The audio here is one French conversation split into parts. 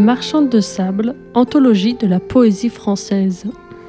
Marchande de sable, anthologie de la poésie française.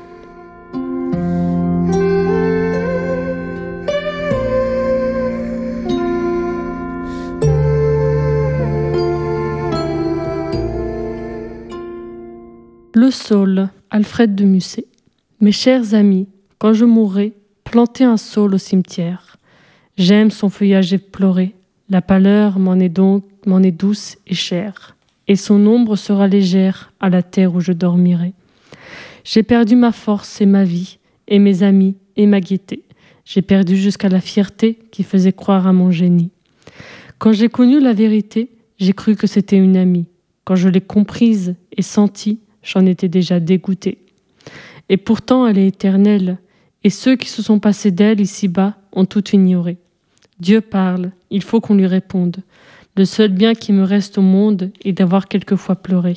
Le saule, Alfred de Musset. Mes chers amis, quand je mourrai, plantez un saule au cimetière. J'aime son feuillage éploré, la pâleur m'en est douce et chère, et son ombre sera légère à la terre où je dormirai. J'ai perdu ma force et ma vie, et mes amis et ma gaieté. J'ai perdu jusqu'à la fierté qui faisait croire à mon génie. Quand j'ai connu la vérité, j'ai cru que c'était une amie. Quand je l'ai comprise et sentie, j'en étais déjà dégoûté. Et pourtant elle est éternelle, et ceux qui se sont passés d'elle ici-bas ont tout ignoré. Dieu parle, il faut qu'on lui réponde. Le seul bien qui me reste au monde est d'avoir quelquefois pleuré.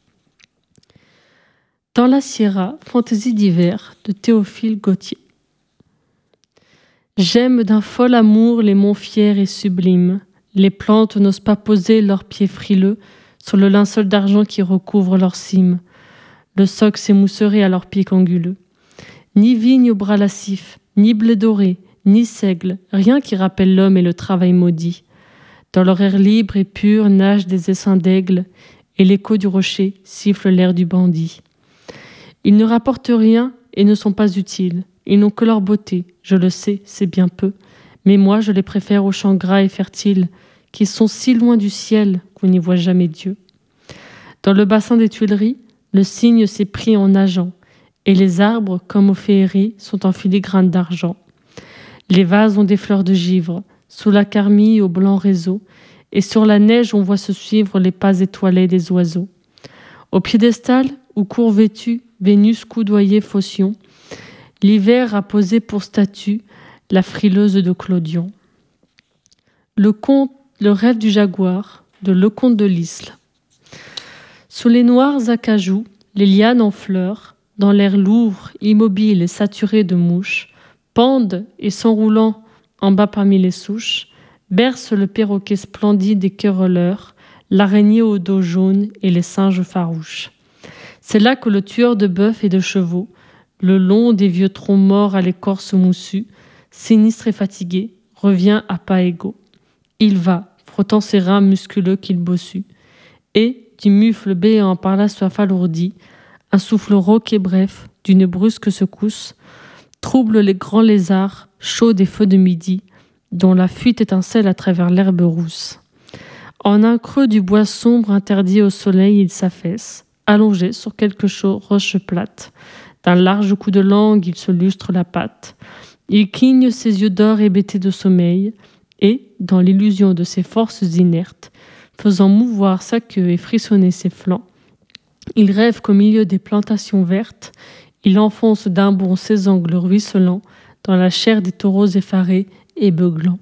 Dans la Sierra, fantaisie d'hiver de Théophile Gautier. J'aime d'un fol amour les monts fiers et sublimes. Les plantes n'osent pas poser leurs pieds frileux sur le linceul d'argent qui recouvre leurs cimes. Le soc s'émousserait à leurs pieds anguleux. Ni vigne aux bras lascifs, ni blé doré, ni seigle, rien qui rappelle l'homme et le travail maudit. Dans leur air libre et pur nagent des essaims d'aigle, et l'écho du rocher siffle l'air du bandit. Ils ne rapportent rien et ne sont pas utiles. Ils n'ont que leur beauté, je le sais, c'est bien peu, mais moi je les préfère aux champs gras et fertiles, qui sont si loin du ciel qu'on n'y voit jamais Dieu. Dans le bassin des Tuileries, le cygne s'est pris en nageant, et les arbres, comme aux féeries, sont en filigrane d'argent. Les vases ont des fleurs de givre, sous la carmille au blanc réseau, et sur la neige on voit se suivre les pas étoilés des oiseaux. Au piédestal, où court vêtu Vénus coudoyait Phocion, l'hiver a posé pour statue la frileuse de Clodion. Le rêve du jaguar, de Lecomte de Lisle. Sous les noirs acajou, les lianes en fleurs, dans l'air lourd, immobile et saturé de mouches, pendent et s'enroulant en bas parmi les souches, bercent le perroquet splendide des querelleurs, l'araignée au dos jaune et les singes farouches. C'est là que le tueur de bœufs et de chevaux, le long des vieux troncs morts à l'écorce moussue, sinistre et fatigué, revient à pas égaux. Il va, frottant ses reins musculeux qu'il bossue, et, du mufle béant par la soif alourdie, un souffle rauque et bref, d'une brusque secousse, trouble les grands lézards, chauds des feux de midi, dont la fuite étincelle à travers l'herbe rousse. En un creux du bois sombre interdit au soleil, il s'affaisse, allongé sur quelque roche plate. D'un large coup de langue, il se lustre la patte. Il cligne ses yeux d'or hébétés de sommeil, et, dans l'illusion de ses forces inertes, faisant mouvoir sa queue et frissonner ses flancs, il rêve qu'au milieu des plantations vertes, il enfonce d'un bond ses ongles ruisselants dans la chair des taureaux effarés et beuglants.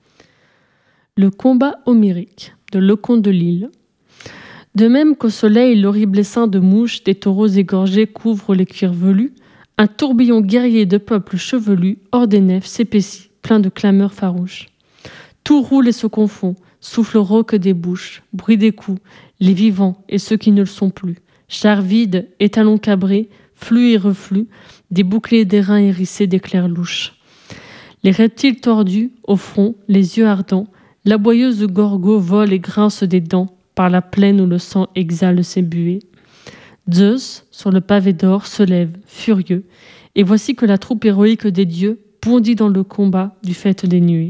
Le combat homérique de Lecomte de Lisle. De même qu'au soleil, l'horrible essaim de mouches des taureaux égorgés couvre les cuirs velus, un tourbillon guerrier de peuples chevelus hors des nefs s'épaissit, plein de clameurs farouches. Tout roule et se confond, souffle rauque des bouches, bruit des coups, les vivants et ceux qui ne le sont plus, chars vides, étalons cabrés, flux et reflux, des boucliers d'airain hérissés d'éclairs louches. Les reptiles tordus, au front, les yeux ardents, l'aboyeuse gorgo vole et grince des dents par la plaine où le sang exhale ses buées. Zeus, sur le pavé d'or, se lève, furieux, et voici que la troupe héroïque des dieux bondit dans le combat du faîte des nuées.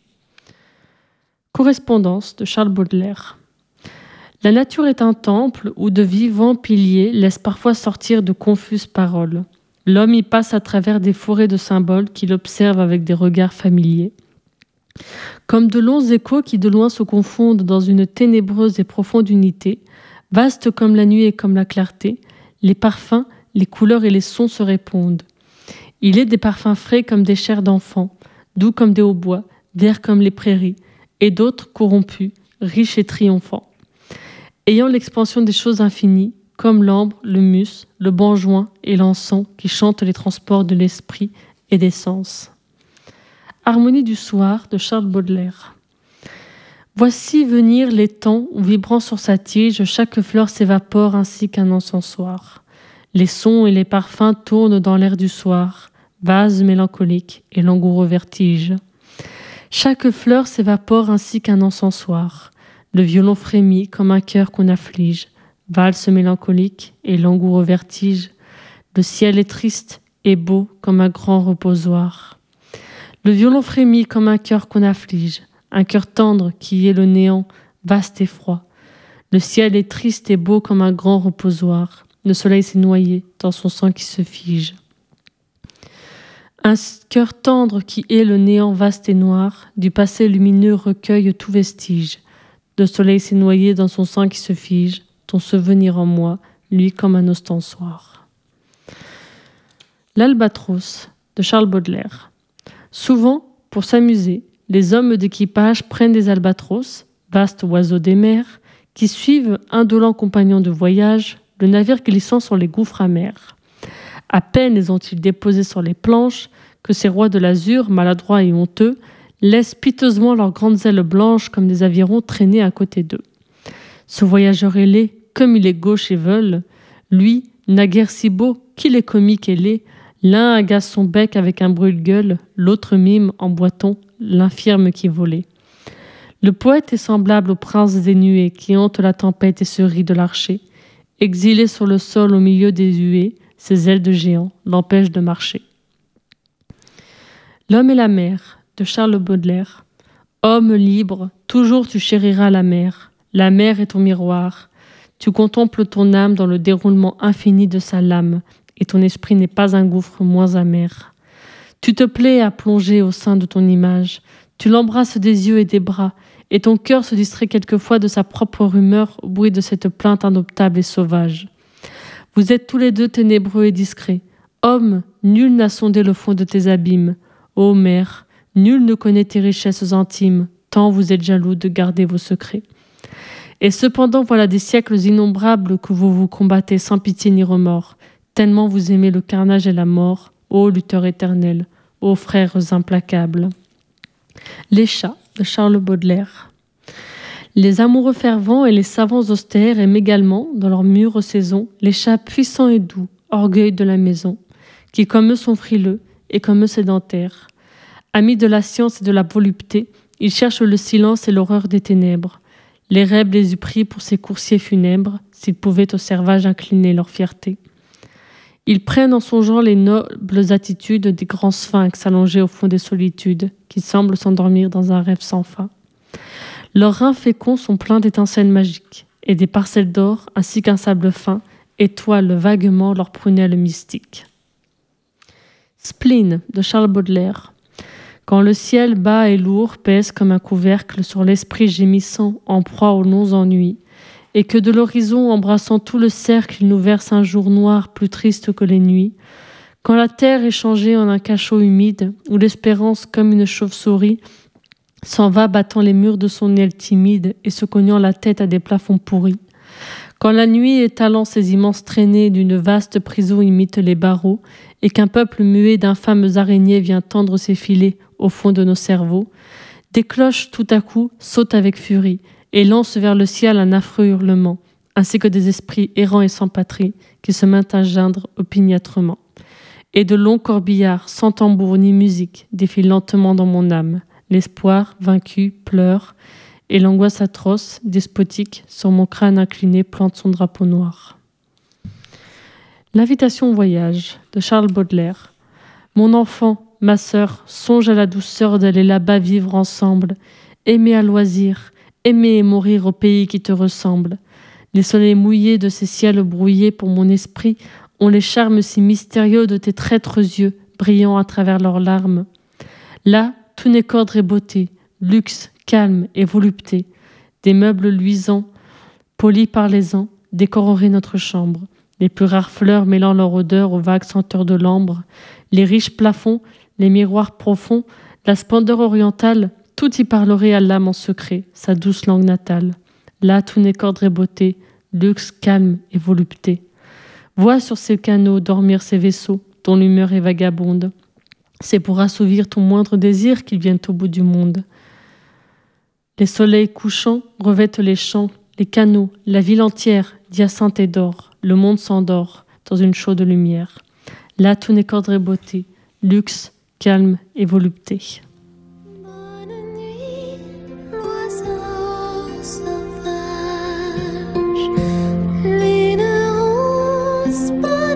Correspondance de Charles Baudelaire. La nature est un temple où de vivants piliers laissent parfois sortir de confuses paroles. L'homme y passe à travers des forêts de symboles qu'il observe avec des regards familiers. Comme de longs échos qui de loin se confondent dans une ténébreuse et profonde unité, vaste comme la nuit et comme la clarté, les parfums, les couleurs et les sons se répondent. Il est des parfums frais comme des chairs d'enfants, doux comme des hautbois, verts comme les prairies, et d'autres corrompus, riches et triomphants. Ayant l'expansion des choses infinies, comme l'ambre, le mus, le benjoin et l'encens qui chantent les transports de l'esprit et des sens. Harmonie du soir de Charles Baudelaire. Voici venir les temps où, vibrant sur sa tige, chaque fleur s'évapore ainsi qu'un encensoir. Les sons et les parfums tournent dans l'air du soir, vase mélancolique et langoureux vertige. Chaque fleur s'évapore ainsi qu'un encensoir. Le violon frémit comme un cœur qu'on afflige, valse mélancolique et langoureux vertige. Le ciel est triste et beau comme un grand reposoir. Le violon frémit comme un cœur qu'on afflige, un cœur tendre qui est le néant, vaste et froid. Le ciel est triste et beau comme un grand reposoir. Le soleil s'est noyé dans son sang qui se fige. Un cœur tendre qui est le néant vaste et noir, du passé lumineux recueille tout vestige. Le soleil s'est noyé dans son sang qui se fige, ton souvenir en moi, lui comme un ostensoir. L'Albatros de Charles Baudelaire. Souvent, pour s'amuser, les hommes d'équipage prennent des albatros, vastes oiseaux des mers, qui suivent, indolents compagnons de voyage, le navire glissant sur les gouffres amers. À peine les ont-ils déposés sur les planches que ces rois de l'azur, maladroits et honteux, laissent piteusement leurs grandes ailes blanches comme des avirons traîner à côté d'eux. Ce voyageur est laid, comme il est gauche et veule, lui, naguère si beau qu'il est comique et laid, l'un agace son bec avec un brûle-gueule, l'autre mime en boiton l'infirme qui volait. Le poète est semblable au prince des nuées qui hante la tempête et se rit de l'archer. Exilé sur le sol au milieu des huées, ses ailes de géant l'empêchent de marcher. L'homme et la mer de Charles Baudelaire. Homme libre, toujours tu chériras la mer. La mer est ton miroir. Tu contemples ton âme dans le déroulement infini de sa lame, et ton esprit n'est pas un gouffre moins amer. Tu te plais à plonger au sein de ton image. Tu l'embrasses des yeux et des bras, et ton cœur se distrait quelquefois de sa propre rumeur au bruit de cette plainte indoptable et sauvage. Vous êtes tous les deux ténébreux et discrets. Homme, nul n'a sondé le fond de tes abîmes. Ô mer, nul ne connaît tes richesses intimes, tant vous êtes jaloux de garder vos secrets. Et cependant, voilà des siècles innombrables que vous vous combattez sans pitié ni remords, tellement vous aimez le carnage et la mort, ô lutteurs éternels, ô frères implacables. Les chats de Charles Baudelaire. Les amoureux fervents et les savants austères aiment également, dans leur mûre saison, les chats puissants et doux, orgueil de la maison, qui comme eux sont frileux et comme eux sédentaires. Amis de la science et de la volupté, ils cherchent le silence et l'horreur des ténèbres. L'érèbe les eût pris pour ses coursiers funèbres, s'ils pouvaient au servage incliner leur fierté. Ils prennent en songeant les nobles attitudes des grands sphinx allongés au fond des solitudes, qui semblent s'endormir dans un rêve sans fin. Leurs reins féconds sont pleins d'étincelles magiques, et des parcelles d'or, ainsi qu'un sable fin, étoilent vaguement leurs prunelles mystiques. Spleen de Charles Baudelaire. Quand le ciel bas et lourd pèse comme un couvercle sur l'esprit gémissant en proie aux longs ennuis, et que de l'horizon embrassant tout le cercle il nous verse un jour noir plus triste que les nuits, quand la terre est changée en un cachot humide, où l'espérance comme une chauve-souris s'en va battant les murs de son aile timide et se cognant la tête à des plafonds pourris, quand la nuit étalant ses immenses traînées d'une vaste prison imite les barreaux, et qu'un peuple muet d'infâmes araignées vient tendre ses filets au fond de nos cerveaux, des cloches tout à coup sautent avec furie et lancent vers le ciel un affreux hurlement, ainsi que des esprits errants et sans patrie qui se mettent à geindre opiniâtrement. Et de longs corbillards, sans tambour ni musique, défilent lentement dans mon âme. L'espoir, vaincu, pleure, et l'angoisse atroce, despotique, sur mon crâne incliné plante son drapeau noir. L'invitation au voyage de Charles Baudelaire. Mon enfant, ma sœur, songe à la douceur d'aller là-bas vivre ensemble, aimer à loisir, aimer et mourir au pays qui te ressemble. Les soleils mouillés de ces ciels brouillés pour mon esprit ont les charmes si mystérieux de tes traîtres yeux, brillant à travers leurs larmes. Là, tout n'est qu'ordre et beauté, luxe, calme et volupté. Des meubles luisants, polis par les ans, décoreraient notre chambre. Les plus rares fleurs mêlant leur odeur aux vagues senteurs de l'ambre, les riches plafonds, les miroirs profonds, la splendeur orientale, tout y parlerait à l'âme en secret, sa douce langue natale. Là, tout n'est qu'ordre et beauté, luxe, calme et volupté. Vois sur ces canaux dormir ces vaisseaux, dont l'humeur est vagabonde. C'est pour assouvir ton moindre désir qu'ils viennent au bout du monde. Les soleils couchants revêtent les champs, les canaux, la ville entière, d'hyacinthe et d'or. Le monde s'endort dans une chaude lumière. Là, tout n'est qu'ordre et beauté, luxe, calme et volupté. Bonne nuit, oiseaux sauvages, lune rose.